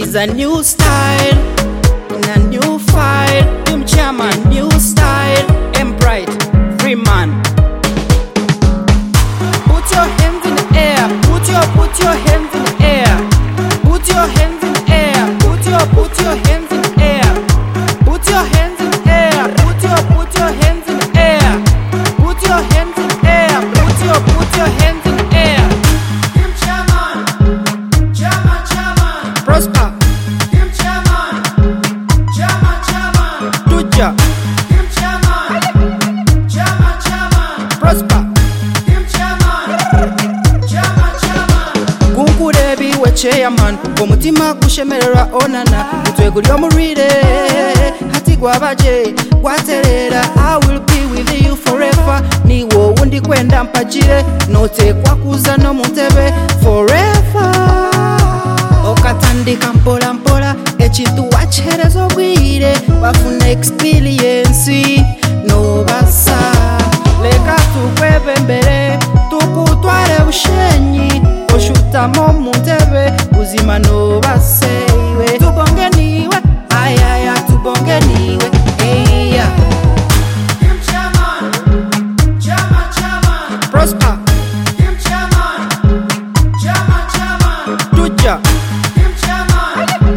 is a new style, in a new file. Team chairman, new style, and bright, free man. Put your hands in the air, put your hands in the air, put your hands in the air, put your hands in the air, put your hands in the air, put your hands in the air, put your hands in the air, put your hands in the air. Team chairman, chairman, Prosper, team chairman, chairman, Tuja, team chairman, chairman, Prosper. team chairman, chairman. Gunkurebi we chairman, omutima kushemerera onana, mutwe guli omurire, hati gwabaje, gwaterera. I will be with you forever, niwo wundi kwenda mpajire, notekwa kuza no muntebe forever. Okatandika mpola mpola, ekintu wakihereza obwire, wafuna experience nobasa. Leka tukwebe mbere, tukutware bushenyi, oshutamo muntebe, uzima nobaseiwe. Tubonge niwe, ayaya tubonge niwe, eya. Team chairman, chairman, Prosper, team chairman, chairman, Tuja, team chairman,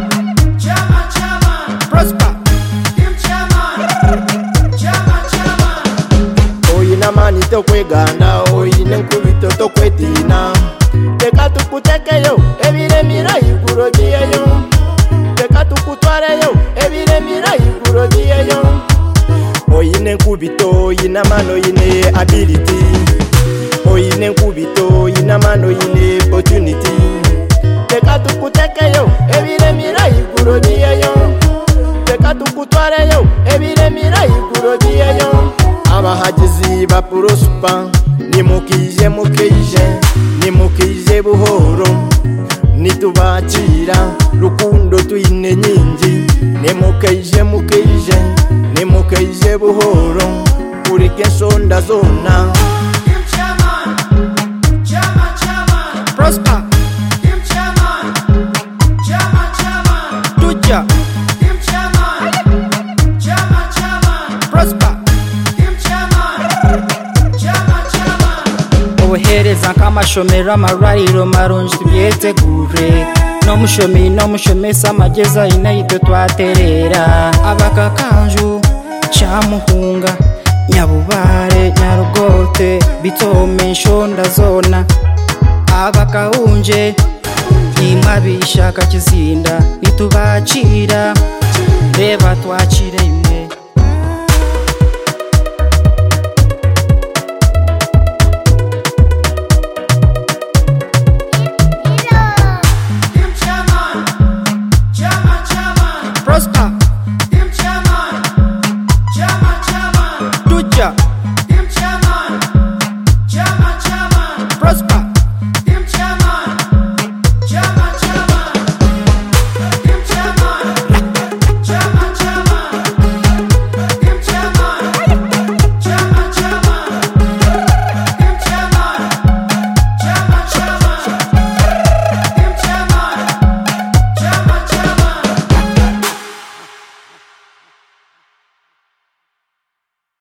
chairman, Prosper. team chairman, chairman. Oyina mani tokweganda, oyina enkubito tokwetina. Teka tukutekeyo, ebiremira iguro giyeyo. Teka tukutwareyo, ebiremira iguro giyeyo. Oyina enkubito, oyina mano, oyina ability. Oyina enkubito, oyina mano, oyina opportunity. Teka tukutekeyo, ebiremira iguro giyeyo. Teka tukutwareyo, ebiremira iguro giyeyo. Abahagizi ba Prosper, nimukije buhoro, nitubakira rukundo tuyine nyingi. Nimukije buhoro, kurike ensonda zona. Team chairman, chairman, Prosper, team chairman, chairman, Tuja, team chairman, chairman, Prosper. team chairman, chairman. Obuhereza nk'amashomero amarwariro marungi tubyetegure, n'omushomesa amagezi ayina itwe twaterera. Abakakanju, Kyamuhunga, Nyabubare, Nyarugote, Bitome, Nshonda zona. Abakahunje, nimwe abishaka Kizinda, nitubakira, reba twakire.